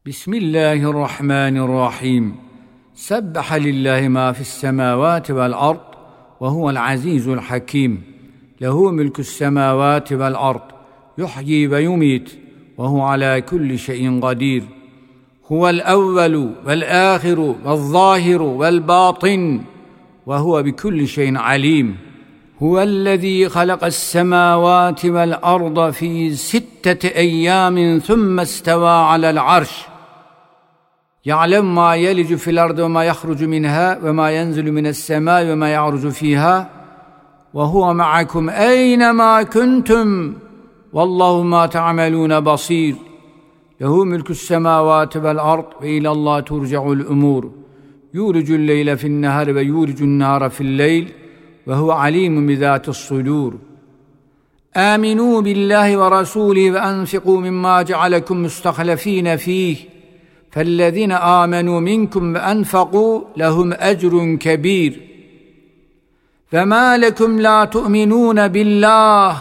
بسم الله الرحمن الرحيم. سبح لله ما في السماوات والأرض وهو العزيز الحكيم. له ملك السماوات والأرض، يحيي ويميت وهو على كل شيء قدير. هو الأول والآخر والظاهر والباطن وهو بكل شيء عليم. هو الذي خلق السماوات والأرض في 6 أيام ثم استوى على العرش، يعلم ما يلج في الأرض وما يخرج منها وما ينزل من السماء وما يعرج فيها، وهو معكم أينما كنتم والله ما تعملون بصير. له ملك السماوات والأرض وإلى الله ترجع الأمور. يولج الليل في النهار ويولج النهار في الليل وهو عليم بذات الصدور. آمنوا بالله ورسوله وأنفقوا مما جعلكم مستخلفين فيه، فالذين آمنوا منكم وأنفقوا لهم أجر كبير. فما لكم لا تؤمنون بالله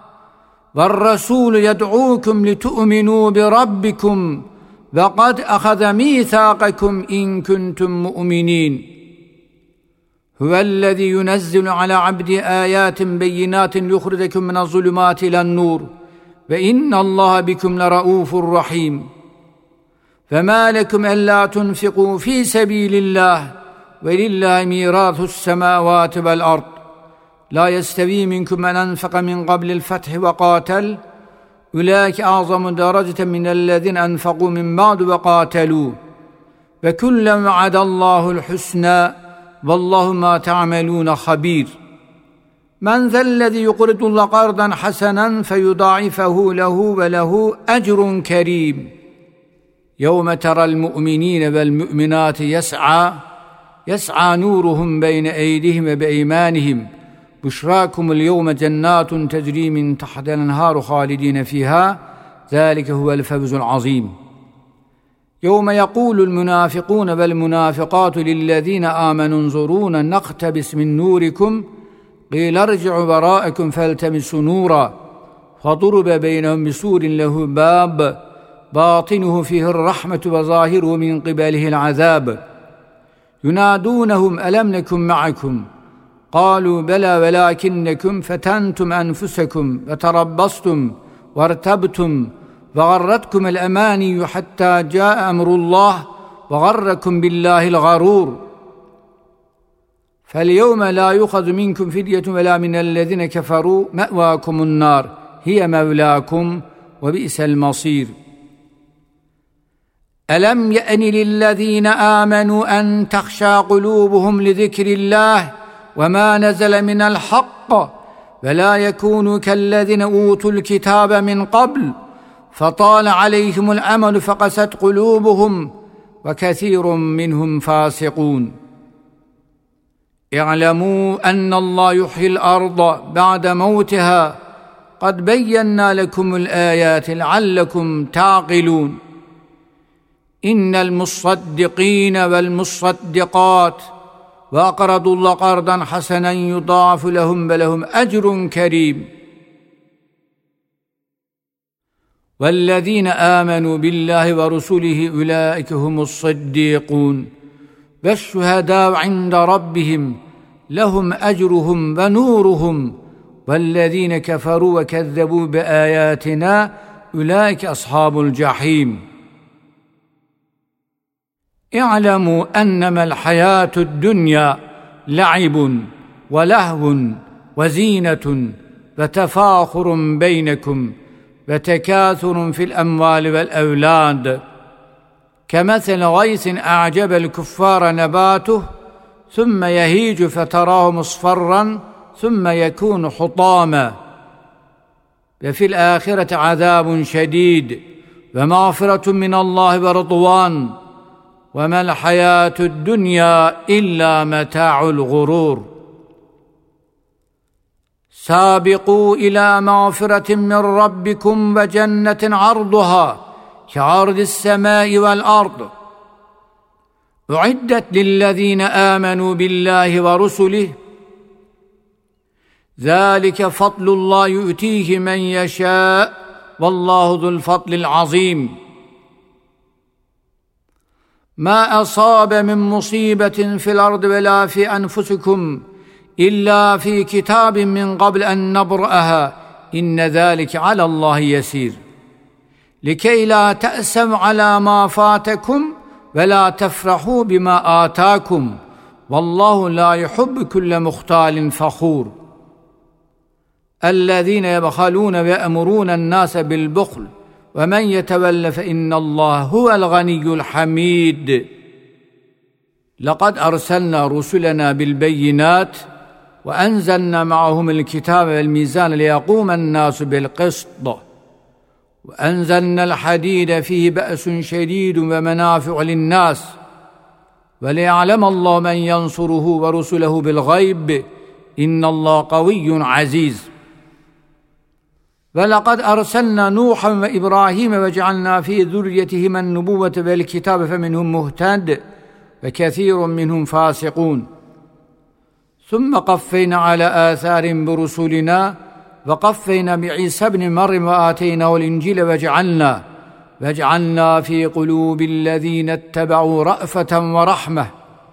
والرسول يدعوكم لتؤمنوا بربكم وقد أخذ ميثاقكم إن كنتم مؤمنين. هو الذي ينزل على عبده آيات بينات ليخرجكم من الظلمات إلى النور وإن الله بكم لرؤوف رحيم. فما لكم ألا تنفقوا في سبيل الله ولله ميراث السماوات والأرض. لا يستوي منكم من أنفق من قبل الفتح وقاتل، أولئك أعظم درجة من الذين أنفقوا من بعد وقاتلوا، وكلا وعد الله الحسنى والله ما تعملون خبير. من ذا الذي يقرض الله قرضا حسنا فيضاعفه له وله أجر كريم. يوم ترى المؤمنين والمؤمنات يسعى نورهم بين أيديهم وبأيمانهم، بشراكم اليوم جنات تجري من تحت الأنهار خالدين فيها، ذلك هو الفوز العظيم. يوم يقول المنافقون والمنافقات للذين آمنوا انظرونا نقتبس من نوركم قيل ارجعوا وراءكم فالتمسوا نورا، فضرب بينهم بسور له باب باطنه فيه الرحمة وظاهره من قبله العذاب. ينادونهم ألم نكن معكم قالوا بلى ولكنكم فتنتم أنفسكم وتربصتم وارتبتم وغرتكم الأماني حتى جاء أمر الله وغركم بالله الغرور. فاليوم لا يؤخذ منكم فدية ولا من الذين كفروا، مأواكم النار هي مولاكم وبئس المصير. ألم يأن للذين آمنوا أن تخشى قلوبهم لذكر الله وما نزل من الحق ولا يكونوا كالذين أوتوا الكتاب من قبل فطال عليهم الأمل فقست قلوبهم وكثير منهم فاسقون. اعلموا أن الله يحيي الأرض بعد موتها قد بينا لكم الآيات لعلكم تعقلون. إن المصدقين والمصدقات وأقرضوا الله قرضا حسنا يضاعف لهم ولهم أجر كريم. والذين آمنوا بالله ورسله أولئك هم الصديقون والشهداء عند ربهم لهم أجرهم ونورهم، والذين كفروا وكذبوا بآياتنا أولئك أصحاب الجحيم. اعلموا أنما الحياة الدنيا لعب ولهو وزينة وتفاخر بينكم وتكاثر في الأموال والأولاد، كمثل غيث أعجب الكفار نباته ثم يهيج فتراه مصفرا ثم يكون حطاما، وفي الآخرة عذاب شديد ومغفرة من الله ورضوان، وما الحياة الدنيا إلا متاع الغرور. سابقوا إلى مغفرة من ربكم وجنة عرضها كعرض السماء والأرض أعدت للذين آمنوا بالله ورسله، ذلك فضل الله يؤتيه من يشاء والله ذو الفضل العظيم. ما أصاب من مصيبة في الأرض ولا في أنفسكم إلا في كتاب من قبل أن نبرأها إن ذلك على الله يسير لكي لا تأسوا على ما فاتكم ولا تفرحوا بما آتاكم والله لا يحب كل مختال فخور الذين يبخلون ويأمرون الناس بالبخل ومن يتول فإن الله هو الغني الحميد لقد أرسلنا رسلنا بالبينات وأنزلنا معهم الكتاب والميزان ليقوم الناس بالقسط وأنزلنا الحديد فيه بأس شديد ومنافع للناس وليعلم الله من ينصره ورسله بالغيب إن الله قوي عزيز ولقد أرسلنا نوحا وإبراهيم وجعلنا في ذريتهما النبوة والكتاب فمنهم مهتد وكثير منهم فاسقون ثم قفينا على آثار برسلنا وقفينا بعيسى ابن مريم وآتيناه الإنجيل وجعلنا في قلوب الذين اتبعوا رأفة ورحمة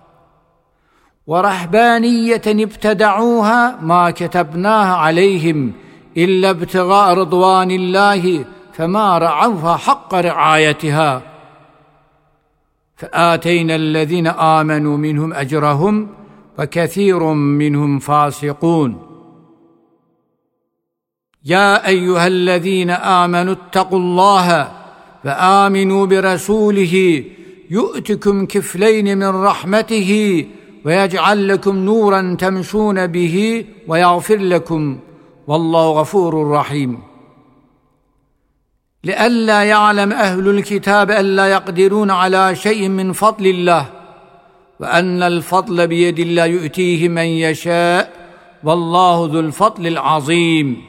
ورهبانية ابتدعوها ما كتبناها عليهم إلا ابتغاء رضوان الله فما رعوها حق رعايتها فآتينا الذين آمنوا منهم أجرهم وكثير منهم فاسقون يا أيها الذين آمنوا اتقوا الله وآمنوا برسوله يؤتكم كفلين من رحمته ويجعل لكم نورا تمشون به ويغفر لكم والله غفور رحيم لئلا يعلم أهل الكتاب ألا يقدرون على شيء من فضل الله وأن الفضل بيد الله يؤتيه من يشاء والله ذو الفضل العظيم